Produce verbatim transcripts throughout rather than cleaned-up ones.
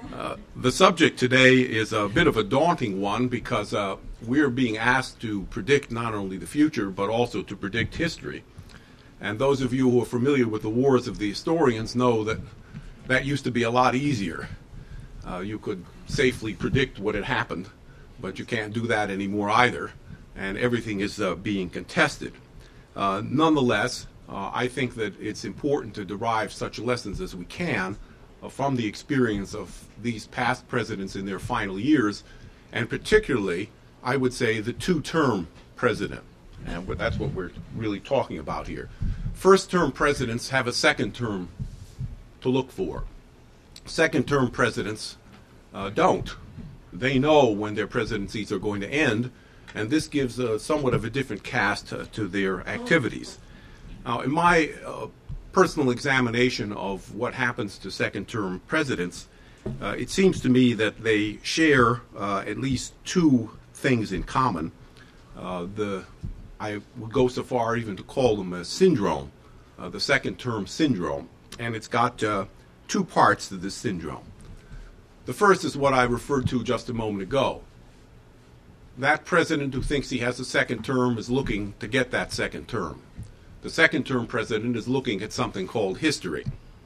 Uh, the subject today is a bit of a daunting one because uh, we're being asked to predict not only the future but also to predict history. And those of you who are familiar with the wars of the historians know that that used to be a lot easier. Uh, you could safely predict what had happened, but you can't do that anymore either, and everything is uh, being contested. Uh, nonetheless, uh, I think that it's important to derive such lessons as we can uh, from the experience of these past presidents in their final years, and particularly, I would say, the two-term president. And that's what we're really talking about here. First-term presidents have a second term to look for. Second-term presidents uh, don't. They know when their presidencies are going to end, and this gives uh, somewhat of a different cast uh, to their activities. Now, in my uh, personal examination of what happens to second-term presidents, uh, it seems to me that they share uh, at least two things in common. Uh, the I would go so far even to call them a syndrome, uh, the second-term syndrome, and it's got uh, two parts to this syndrome. The first is what I referred to just a moment ago. That president who thinks he has a second term is looking to get that second term. The second-term president is looking at something called history.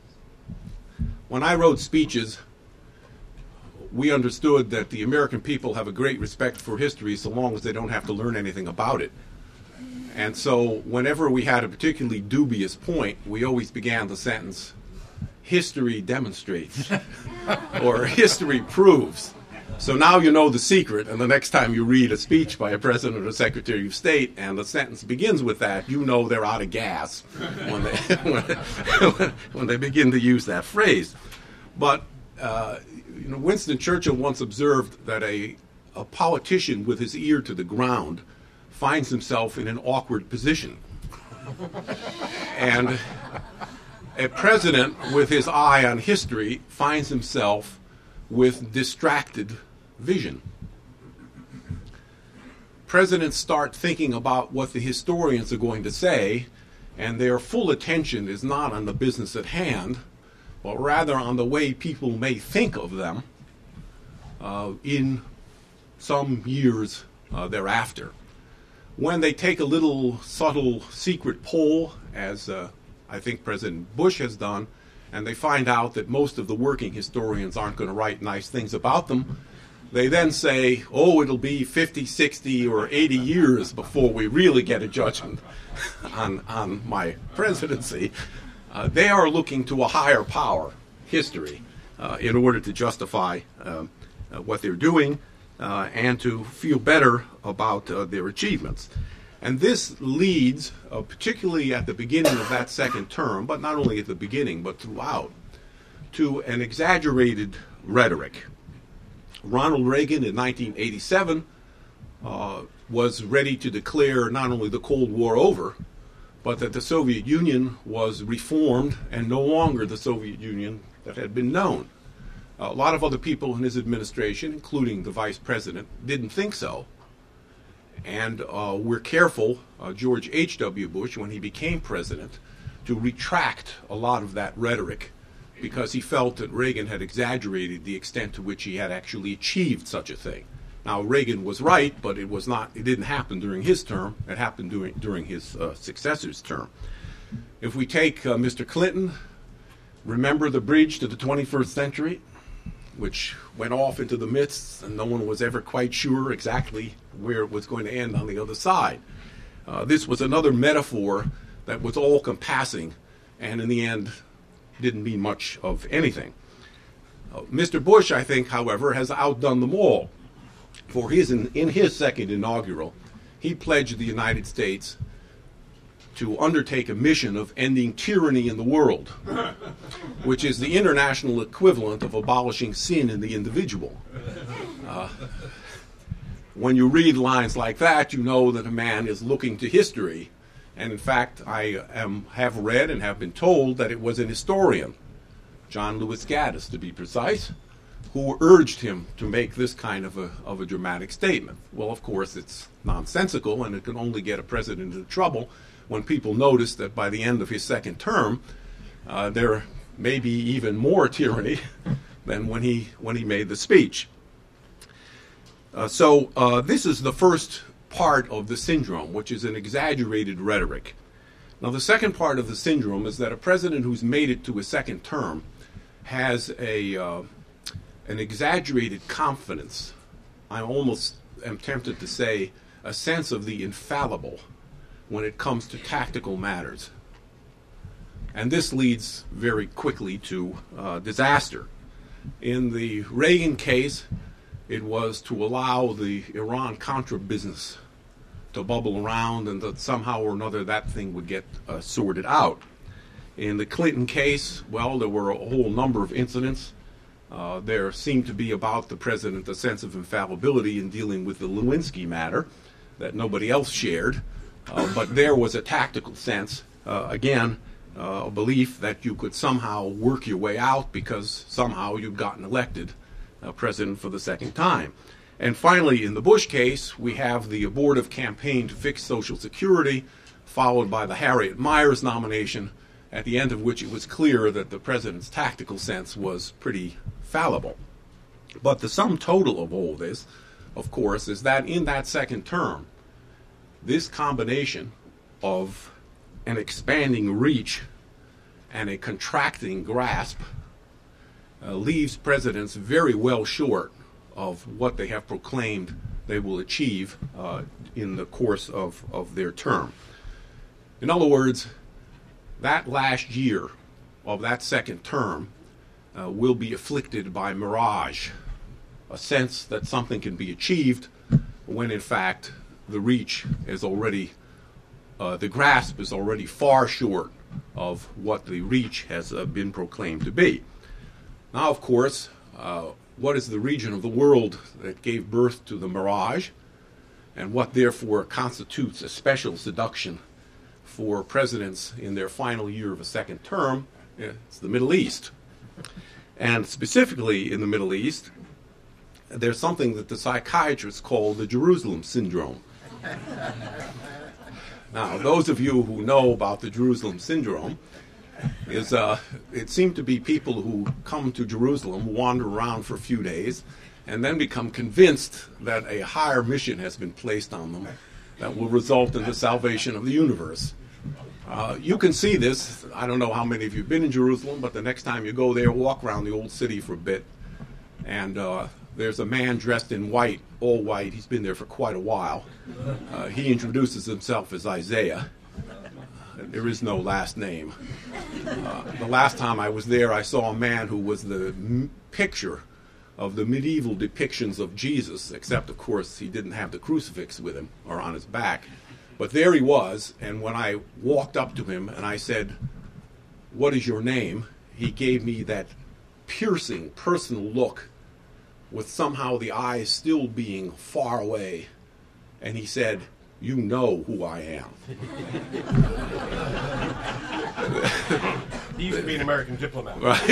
When I wrote speeches, we understood that the American people have a great respect for history so long as they don't have to learn anything about it. And so whenever we had a particularly dubious point, we always began the sentence, history demonstrates, or history proves. So now you know the secret, and the next time you read a speech by a president or secretary of state and the sentence begins with that, you know they're out of gas when they, when, when they begin to use that phrase. But uh, you know, Winston Churchill once observed that a, a politician with his ear to the ground finds himself in an awkward position. And a president with his eye on history finds himself with distracted vision. Presidents start thinking about what the historians are going to say, and their full attention is not on the business at hand, but rather on the way people may think of them uh, in some years uh, thereafter. When they take a little subtle secret poll, as uh, I think President Bush has done, and they find out that most of the working historians aren't going to write nice things about them, they then say, oh, it'll be fifty, sixty, or eighty years before we really get a judgment on, on my presidency. Uh, they are looking to a higher power, history, uh, in order to justify uh, uh, what they're doing uh, and to feel better about uh, their achievements. And this leads, uh, particularly at the beginning of that second term, but not only at the beginning, but throughout, to an exaggerated rhetoric. Ronald Reagan in nineteen eighty-seven uh, was ready to declare not only the Cold War over, but that the Soviet Union was reformed and no longer the Soviet Union that had been known. A lot of other people in his administration, including the vice president, didn't think so. And uh, we're careful, uh, George H W Bush, when he became president, to retract a lot of that rhetoric because he felt that Reagan had exaggerated the extent to which he had actually achieved such a thing. Now, Reagan was right, but it was not. It didn't happen during his term. It happened during, during his uh, successor's term. If we take uh, Mister Clinton, remember the bridge to the twenty-first century, which went off into the midst, and no one was ever quite sure exactly where it was going to end on the other side. Uh, this was another metaphor that was all-compassing, and in the end didn't mean much of anything. Uh, Mister Bush, I think, however, has outdone them all. For his in, in his second inaugural, he pledged the United States to undertake a mission of ending tyranny in the world, which is the international equivalent of abolishing sin in the individual. Uh, when you read lines like that, you know that a man is looking to history. And in fact, I am, have read and have been told that it was an historian, John Lewis Gaddis to be precise, who urged him to make this kind of a, of a dramatic statement. Well, of course, it's nonsensical, and it can only get a president into trouble when people notice that by the end of his second term, uh, there may be even more tyranny than when he when he made the speech. Uh, so uh, this is the first part of the syndrome, which is an exaggerated rhetoric. Now, the second part of the syndrome is that a president who's made it to a second term has a uh, an exaggerated confidence. I almost am tempted to say a sense of the infallible when it comes to tactical matters. And this leads very quickly to uh, disaster. In the Reagan case, it was to allow the Iran-Contra business to bubble around and that somehow or another that thing would get uh, sorted out. In the Clinton case, well, there were a whole number of incidents. Uh, there seemed to be about the president a sense of infallibility in dealing with the Lewinsky matter that nobody else shared. Uh, but there was a tactical sense, uh, again, uh, a belief that you could somehow work your way out because somehow you'd gotten elected uh, president for the second time. And finally, in the Bush case, we have the abortive campaign to fix Social Security, followed by the Harriet Miers nomination, at the end of which it was clear that the president's tactical sense was pretty fallible. But the sum total of all this, of course, is that in that second term, this combination of an expanding reach and a contracting grasp uh, leaves presidents very well short of what they have proclaimed they will achieve uh, in the course of, of their term. In other words, that last year of that second term uh, will be afflicted by mirage, a sense that something can be achieved when in fact the reach is already, uh, the grasp is already far short of what the reach has uh, been proclaimed to be. Now, of course, uh, what is the region of the world that gave birth to the mirage, and what therefore constitutes a special seduction for presidents in their final year of a second term? It's the Middle East. And specifically in the Middle East, there's something that the psychiatrists call the Jerusalem syndrome. Now, those of you who know about the Jerusalem syndrome, is uh, it seemed to be people who come to Jerusalem, wander around for a few days, and then become convinced that a higher mission has been placed on them that will result in the salvation of the universe. Uh, you can see this. I don't know how many of you have been in Jerusalem, but the next time you go there, walk around the old city for a bit, and uh, there's a man dressed in white, all white. He's been there for quite a while. Uh, he introduces himself as Isaiah. There is no last name. Uh, the last time I was there, I saw a man who was the m- picture of the medieval depictions of Jesus, except, of course, he didn't have the crucifix with him or on his back. But there he was, and when I walked up to him and I said, "What is your name?" he gave me that piercing, personal look with somehow the eyes still being far away, and he said, "You know who I am." He used to be an American diplomat. Right?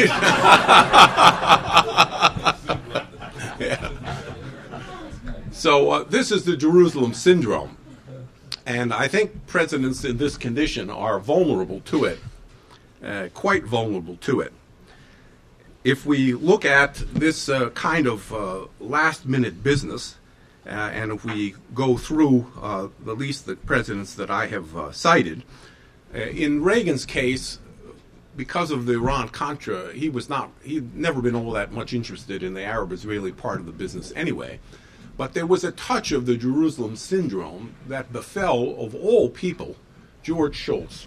Yeah. So uh, this is the Jerusalem syndrome. And I think presidents in this condition are vulnerable to it, uh, quite vulnerable to it. If we look at this uh, kind of uh, last-minute business, Uh, and if we go through uh, at least the presidents that I have uh, cited, uh, in Reagan's case, because of the Iran-Contra, he was not, he'd never been all that much interested in the Arab-Israeli part of the business anyway. But there was a touch of the Jerusalem syndrome that befell, of all people, George Shultz,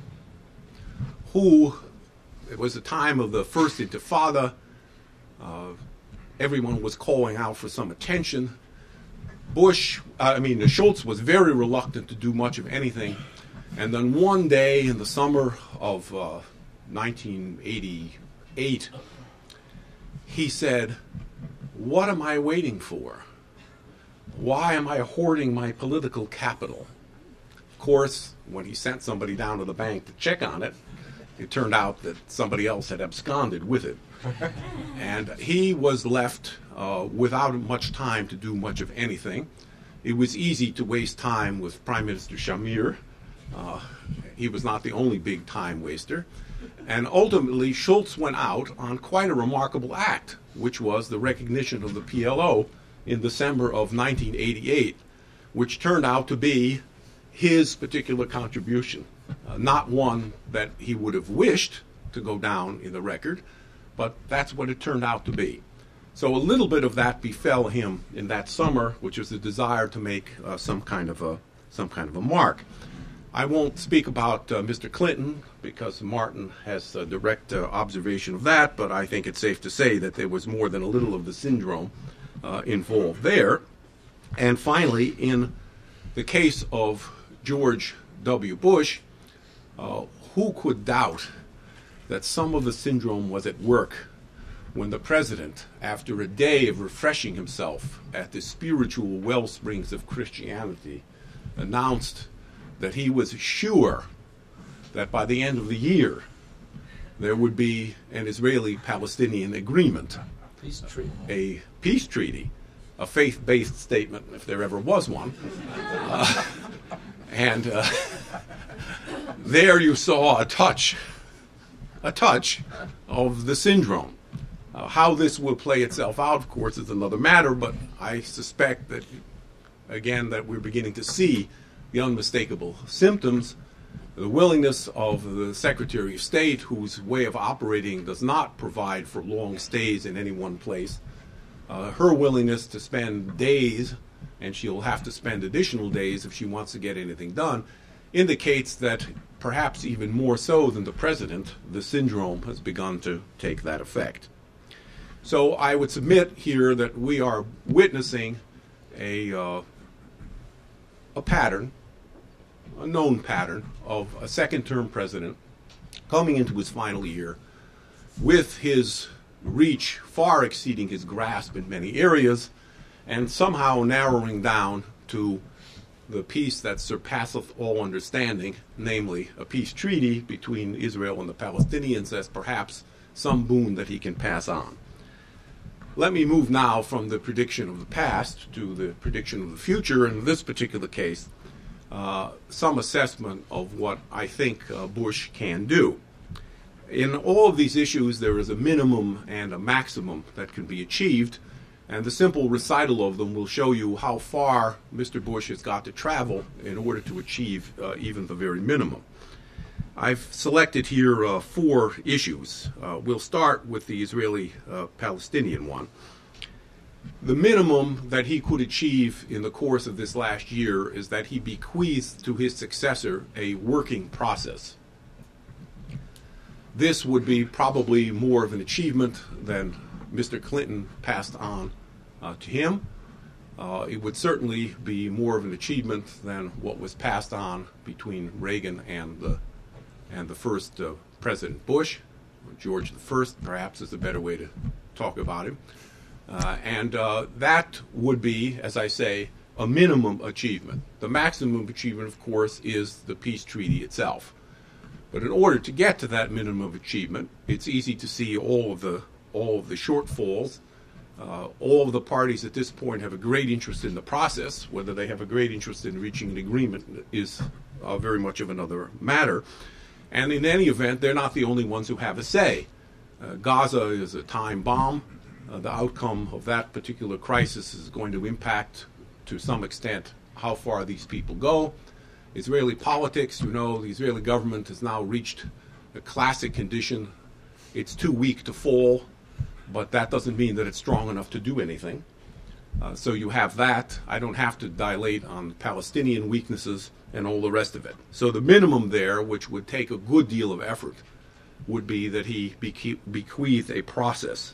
who, it was the time of the First Intifada, uh, everyone was calling out for some attention. Bush, uh, I mean, Schultz was very reluctant to do much of anything. And then one day in the summer of uh, nineteen eighty-eight, he said, "What am I waiting for? Why am I hoarding my political capital?" Of course, when he sent somebody down to the bank to check on it, it turned out that somebody else had absconded with it. And he was left uh, without much time to do much of anything. It was easy to waste time with Prime Minister Shamir. Uh, he was not the only big time waster. And ultimately, Schultz went out on quite a remarkable act, which was the recognition of the P L O in December of nineteen eighty-eight, which turned out to be his particular contribution. Uh, not one that he would have wished to go down in the record, but that's what it turned out to be. So a little bit of that befell him in that summer, which was the desire to make uh, some kind of a some kind of a mark. I won't speak about uh, Mister Clinton because Martin has a direct uh, observation of that, but I think it's safe to say that there was more than a little of the syndrome uh, involved there. And finally, in the case of George W. Bush, uh, who could doubt that some of the syndrome was at work when the president, after a day of refreshing himself at the spiritual well springs of Christianity, announced that he was sure that by the end of the year there would be an Israeli-Palestinian agreement, peace treaty. a peace treaty, a faith-based statement, if there ever was one. Uh, and uh, there you saw a touch, a touch of the syndrome. Uh, how this will play itself out, of course, is another matter, but I suspect that, again, that we're beginning to see the unmistakable symptoms, the willingness of the Secretary of State, whose way of operating does not provide for long stays in any one place, uh, her willingness to spend days, and she'll have to spend additional days if she wants to get anything done, indicates that perhaps even more so than the president, the syndrome has begun to take that effect. So I would submit here that we are witnessing a uh, a pattern, a known pattern of a second-term president coming into his final year with his reach far exceeding his grasp in many areas and somehow narrowing down to the peace that surpasseth all understanding, namely a peace treaty between Israel and the Palestinians as perhaps some boon that he can pass on. Let me move now from the prediction of the past to the prediction of the future, and in this particular case, uh, some assessment of what I think uh, Bush can do. In all of these issues, there is a minimum and a maximum that can be achieved, and the simple recital of them will show you how far Mister Bush has got to travel in order to achieve uh, even the very minimum. I've selected here uh, four issues. Uh, we'll start with the Israeli-Palestinian uh, one. The minimum that he could achieve in the course of this last year is that he bequeaths to his successor a working process. This would be probably more of an achievement than Mister Clinton passed on uh, to him. Uh, it would certainly be more of an achievement than what was passed on between Reagan and the and the first uh, President Bush, or George the First, perhaps is a better way to talk about him. Uh, and uh, that would be, as I say, a minimum achievement. The maximum achievement, of course, is the peace treaty itself. But in order to get to that minimum achievement, it's easy to see all of the all of the shortfalls. Uh, all of the parties at this point have a great interest in the process. Whether they have a great interest in reaching an agreement is uh, very much of another matter. And in any event, they're not the only ones who have a say. Uh, Gaza is a time bomb. Uh, the outcome of that particular crisis is going to impact, to some extent, how far these people go. Israeli politics, you know, the Israeli government has now reached a classic condition. It's too weak to fall, but that doesn't mean that it's strong enough to do anything. Uh, so you have that. I don't have to dilate on Palestinian weaknesses and all the rest of it. So the minimum there, which would take a good deal of effort, would be that he beque- bequeath a process.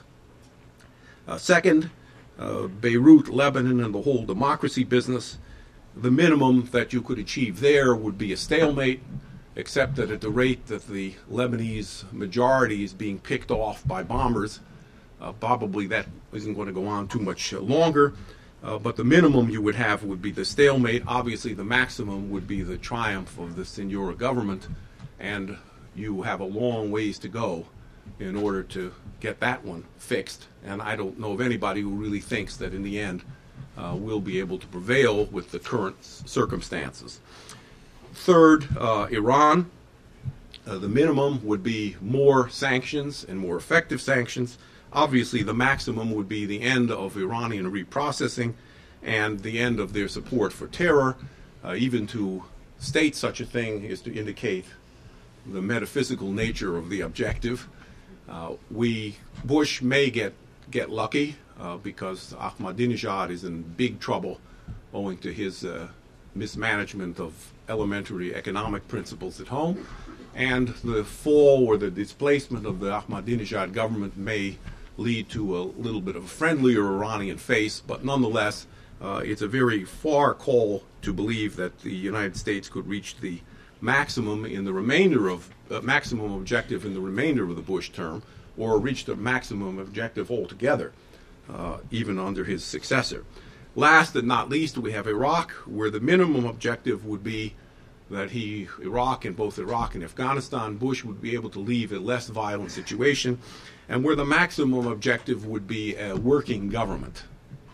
Uh, second, uh, Beirut, Lebanon, and the whole democracy business, the minimum that you could achieve there would be a stalemate, except that at the rate that the Lebanese majority is being picked off by bombers, uh, probably that isn't going to go on too much uh, longer. Uh, but the minimum you would have would be the stalemate. Obviously, the maximum would be the triumph of the Senora government, and you have a long ways to go in order to get that one fixed. And I don't know of anybody who really thinks that in the end uh, we'll be able to prevail with the current circumstances. Third, uh, Iran. Uh, the minimum would be more sanctions and more effective sanctions. Obviously, the maximum would be the end of Iranian reprocessing and the end of their support for terror. Uh, even to state such a thing is to indicate the metaphysical nature of the objective. Uh, we, Bush may get, get lucky uh, because Ahmadinejad is in big trouble owing to his uh, mismanagement of elementary economic principles at home. And the fall or the displacement of the Ahmadinejad government may lead to a little bit of a friendlier Iranian face, but nonetheless, uh, it's a very far call to believe that the United States could reach the maximum in the remainder of uh, maximum objective in the remainder of the Bush term, or reach the maximum objective altogether, uh, even under his successor. Last and not least, we have Iraq, where the minimum objective would be that he, Iraq, and both Iraq and Afghanistan, Bush would be able to leave a less violent situation, and where the maximum objective would be a working government.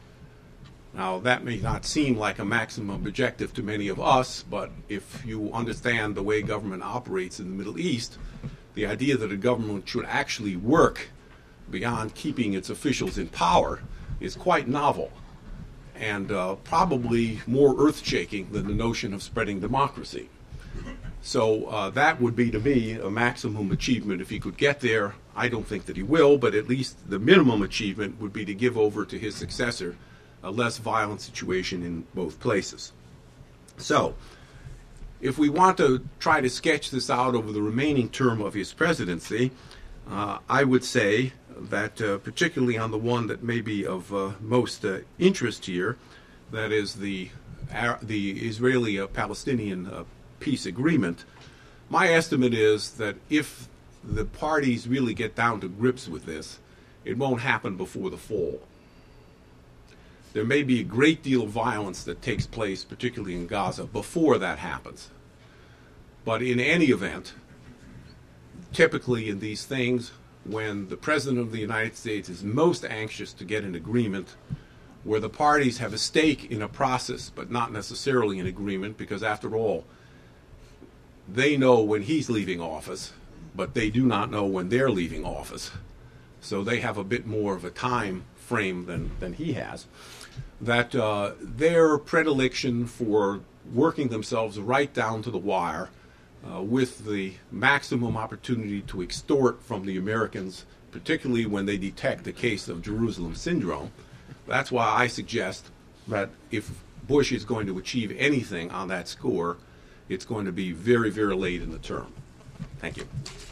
Now, that may not seem like a maximum objective to many of us, but if you understand the way government operates in the Middle East, the idea that a government should actually work beyond keeping its officials in power is quite novel, and uh, probably more earth-shaking than the notion of spreading democracy. So uh, that would be, to me, a maximum achievement if he could get there. I don't think that he will, but at least the minimum achievement would be to give over to his successor a less violent situation in both places. So, if we want to try to sketch this out over the remaining term of his presidency, uh, I would say that uh, particularly on the one that may be of uh, most uh, interest here, that is the, uh, the Israeli-Palestinian uh, peace agreement, my estimate is that if the parties really get down to grips with this, it won't happen before the fall. There may be a great deal of violence that takes place, particularly in Gaza, before that happens. But in any event, typically in these things, when the President of the United States is most anxious to get an agreement, where the parties have a stake in a process, but not necessarily an agreement, because after all, they know when he's leaving office, but they do not know when they're leaving office. So they have a bit more of a time frame than, than he has. That uh, their predilection for working themselves right down to the wire uh, with the maximum opportunity to extort from the Americans, particularly when they detect the case of Jerusalem syndrome. That's why I suggest that if Bush is going to achieve anything on that score, it's going to be very, very late in the term. Thank you.